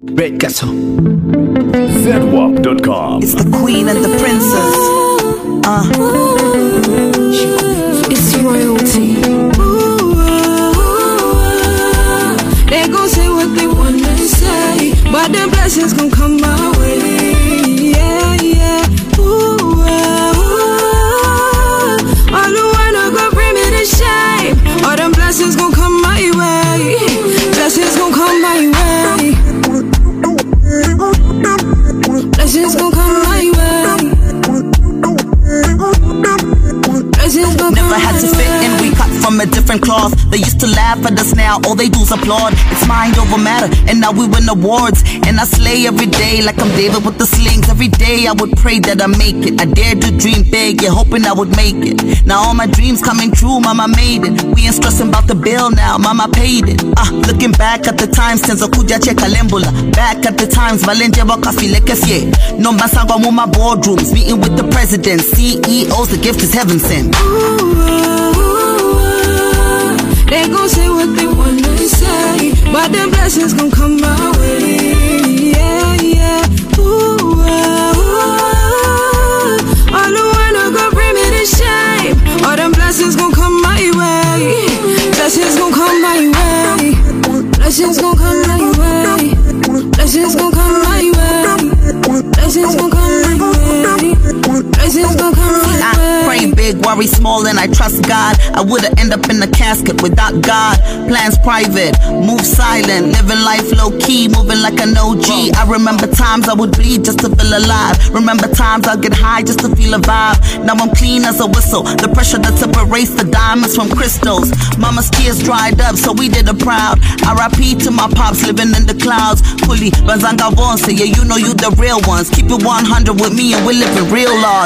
Red Castle. ZWAP.com. It's the queen and the princess. It's royalty. They gon' say what they wanna say, but the blessings gon' come my way. Yeah, yeah. All the wanna go bring me to shame. All them blessings gon' come my way. Blessings gon' come my way. Blessings gon' come my way. Blessings gon' come my way. Never had to fit in, we cut from a different cloth. They used to laugh at us, now all they do's applaud. It's mind over matter, and now we win awards. And I slay every day like I'm David with the slings. Every day I would pray that I make it. I dared to dream big, yeah, hoping I would make it. Now all my dreams coming true, mama made it. We ain't stressing about the bill now, mama paid it. Looking back at the times, tenzo kuja cheka lembula. Back at the times, valenje wakafilekes, yeah. No masangwa muma boardrooms, meeting with the presidents, CEOs, the gift is heaven sent. They gon' say what they wanna say, but the blessings gon' come my way. Yeah, yeah. All the wanna go bring me to shame. All them blessings gon' come my way. Blessings gon' come my way. Blessings gon' come my way. Blessings gon' come my way. Blessings gon' come my way. Blessings gon' come my way. I pray big, worry small, and I trust God. I would've end up in a casket without God. Plans private, move silent, living life low key, moving like an OG. I remember times I would bleed just to feel alive. Remember times I'd get high just to feel a vibe. Now I'm clean as a whistle. The pressure that separates the diamonds from crystals. Mama's tears dried up, so we did her proud. R.I.P. to my pops living in the clouds. Kuli, Banzanga Vonse, yeah, you know you the real ones. Keep it 100 with me and we're living real large.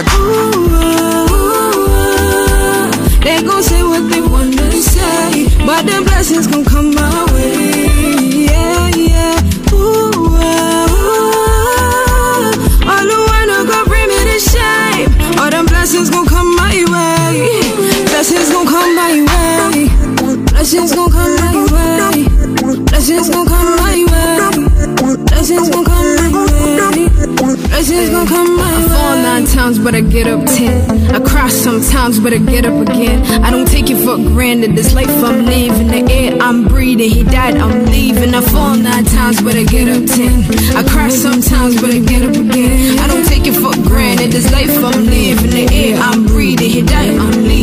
They gon' say what they wanna say, but the blessings gon' come my way. Yeah, yeah. All the wanna go bring me to shame. All them blessings gon' come my way. Blessings gon' come my way. Blessings gon' come my way. Blessings gon' come my way. Blessings gon' come my way. Blessings gon' come my way. I fall 9 times, but I get up 10. I cry sometimes, but I get up again. I don't take it for granted. This life I'm living, the air I'm breathing. He died, I'm leaving. I fall 9 times, but I get up 10. I cry sometimes, but I get up again. I don't take it for granted. This life I'm living, the air I'm breathing. He died, I'm leaving.